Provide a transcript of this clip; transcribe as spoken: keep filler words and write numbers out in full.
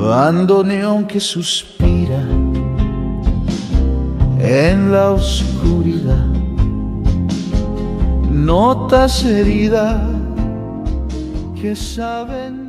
bandoneón que suspira en la oscuridad, notas heridas que saben